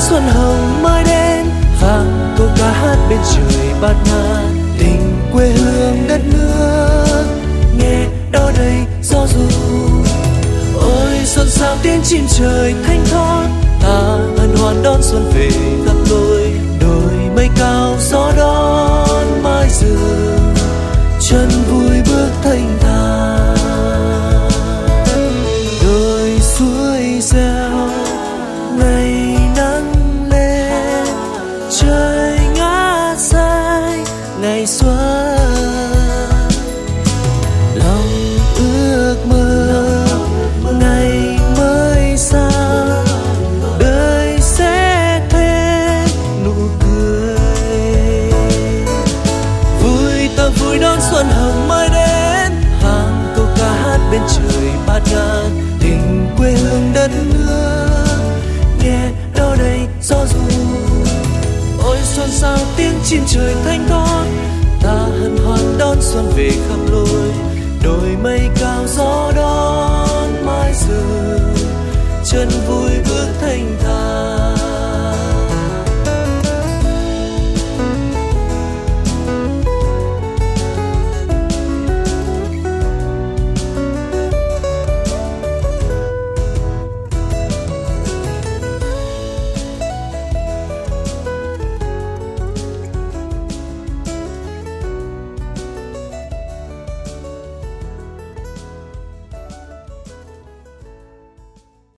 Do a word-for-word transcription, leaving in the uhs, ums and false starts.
xuân hồng mới đến, vang câu ca hát bên trời bát ngát. Tình quê hương đất nước nghe đó đây gió ru, ôi xuân sang tiếng chim trời thanh thoát. Ta hân hoan đón xuân về khắp lối, đồi mây cao gió đón mái rừng, chân vui bước thanh thản. Đồi suối reo ngày nắng lên, trời ngã say ngày xuân. Lòng ước mơ ngày mới sang, đời sẽ thêm nụ cười. Vui ta vui đón xuân hồng mới đến, vang câu ca hát bên trời bát ngát. Tình quê hương đất nước nghe đâu đây gió ru, ôi xuân sao tiếng chim trời thanh thoát. Ta hân hoan đón xuân về khắp lối, đồi mây cao gió đón mái rừng, chân vui bước thanh thản.